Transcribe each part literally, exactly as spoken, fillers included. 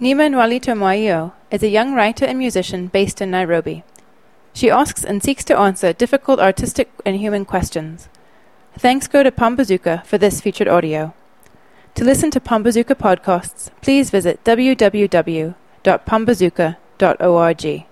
Nima Nwalito Moaio is a young writer and musician based in Nairobi. She asks and seeks to answer difficult artistic and human questions. Thanks go to Pambazuka for this featured audio. To listen to Pambazuka podcasts, please visit w w w dot pambazuka dot org.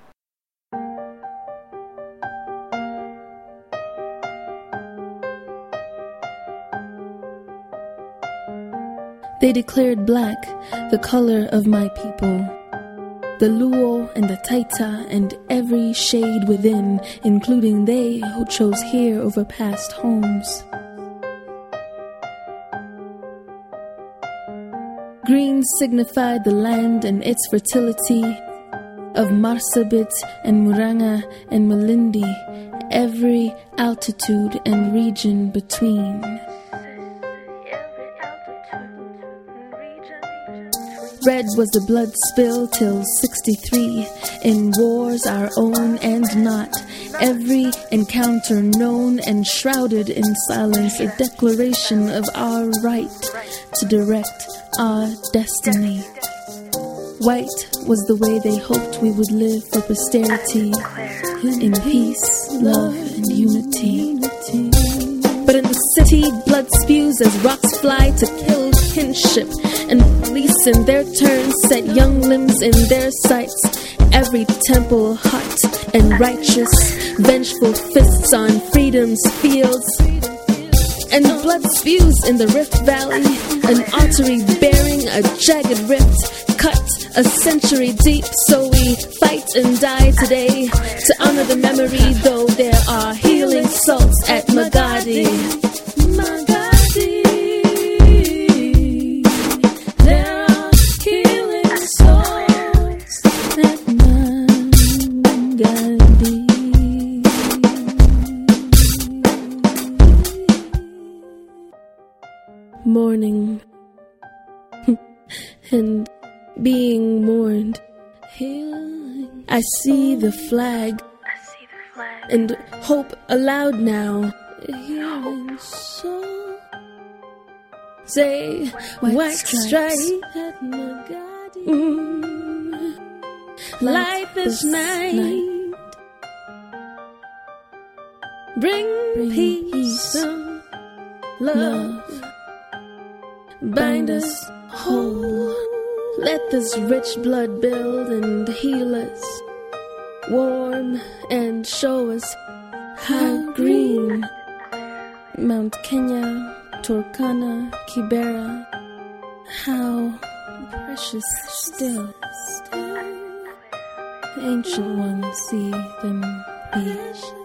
They declared black the color of my people, the Luo and the Taita and every shade within, including they who chose here over past homes. Green signified the land and its fertility, of Marsabit and Muranga and Malindi, every altitude and region between. Red was the blood spill till sixty-three, in wars our own and not, every encounter known and shrouded in silence, a declaration of our right to direct our destiny. White was the way they hoped we would live for posterity, in peace, love, and unity. But in the city, blood spews as rocks fly to kill kinship, and police in their turn set young limbs in their sights. Every temple hot and righteous, vengeful fists on freedom's fields. And blood spews in the Rift Valley, an artery bearing a jagged rift, cut a century deep. So we fight and die today to honor the memory, though there are healing salts at Magadi. Magadi, there are healing salts at Magadi. Mourning and being mourned. Healing. I see the flag, I see the flag. And hope aloud now. Healing soul. Say white, white stripes at Magadi. Mm. Life is night. night. Bring, Bring peace, peace and love. love. Bind us whole. Let this rich blood build and heal us, warm and show us how green Mount Kenya, Turkana, Kibera, how precious still ancient ones see them be.